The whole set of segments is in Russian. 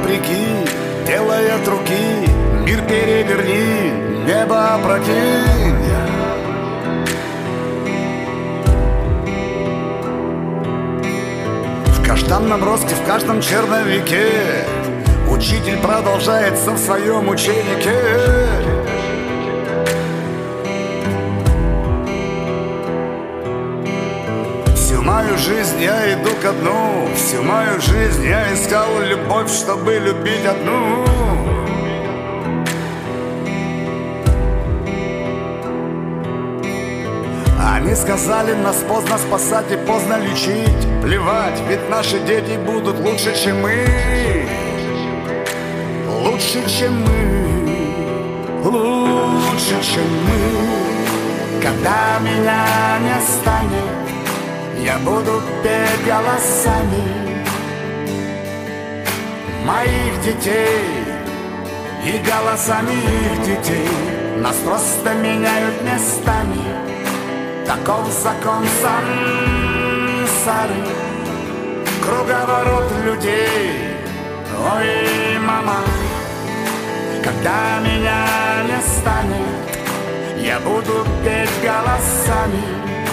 вопреки, делая от руки, мир переверни, небо опрокинь. В каждом наброске, в каждом черновике учитель продолжается в своем ученике. Всю мою жизнь я иду ко дну, всю мою жизнь я искал любовь, чтобы любить одну. Они сказали, нас поздно спасать и поздно лечить. Плевать, ведь наши дети будут лучше, чем мы. Лучше, чем мы. Лучше, чем мы. Когда меня не станет, я буду петь голосами моих детей и голосами их детей. Нас просто меняют местами. Таков закон сансары, круговорот людей. Ой, мама, когда меня не станет, я буду петь голосами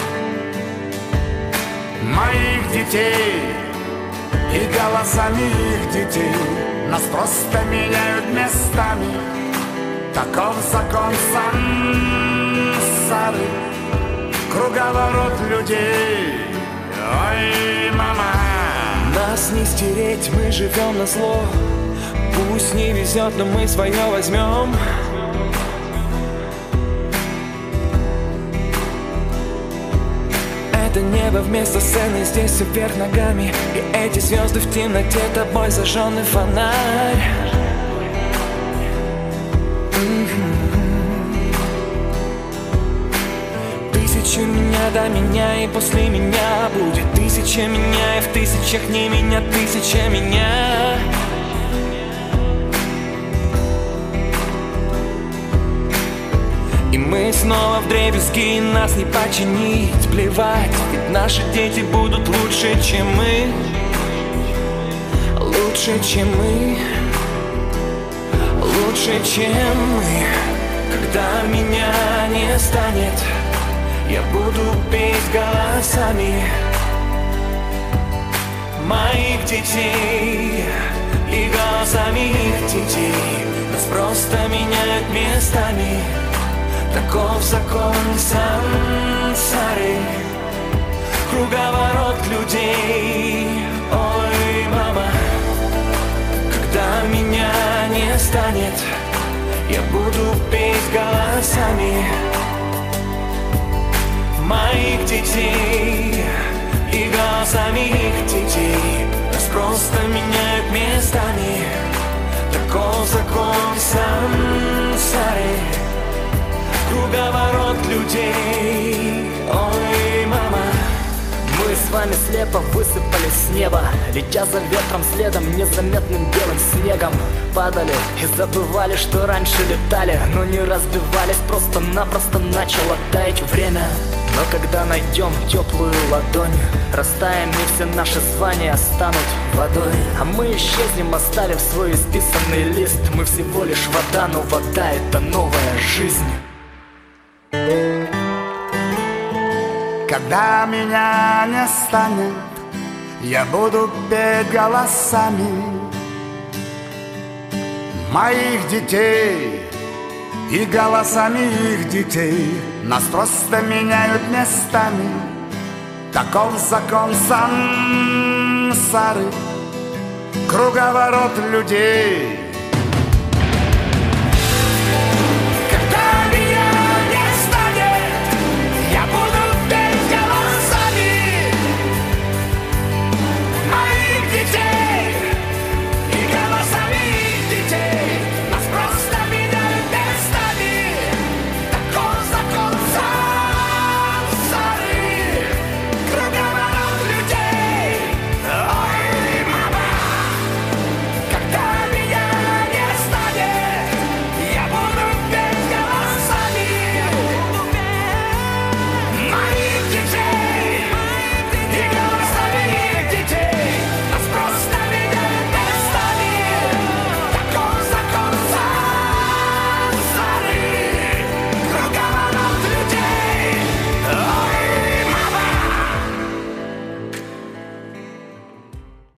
моих детей и голосами их детей. Нас просто меняют местами. Таков закон сансары, круговорот людей. Ой, мама. Нас не стереть, мы живем на зло. Пусть не везет, но мы свое возьмем. Это небо вместо сцены, здесь все вверх ногами. И эти звезды в темноте, тобой зажженный фонарь. Тысячу меня до меня и после меня будет тысяча меня, и в тысячах не меня, тысяча меня. И мы снова вдребезги, нас не починить. Плевать, ведь наши дети будут лучше, чем мы. Лучше, чем мы. Лучше, чем мы. Когда меня не станет, я буду петь голосами моих детей и голосами их детей. Нас просто меняют местами. Таков закон сансары, круговорот людей. Ой, мама, когда меня не станет, я буду петь голосами моих детей и голосами их детей. Нас просто меняют местами. Таков закон сансары, круговорот людей. Ой, мама. Мы с вами слепо высыпались с неба, летя за ветром следом, незаметным белым снегом. Падали и забывали, что раньше летали, но не разбивались, просто-напросто начало таять время. Но когда найдем теплую ладонь, растаем, и все наши звания станут водой. А мы исчезнем, оставив свой исписанный лист. Мы всего лишь вода, но вода — это новая жизнь. Когда меня не станет, я буду петь голосами моих детей и голосами их детей. Нас просто меняют местами. Таков закон сансары, круговорот людей.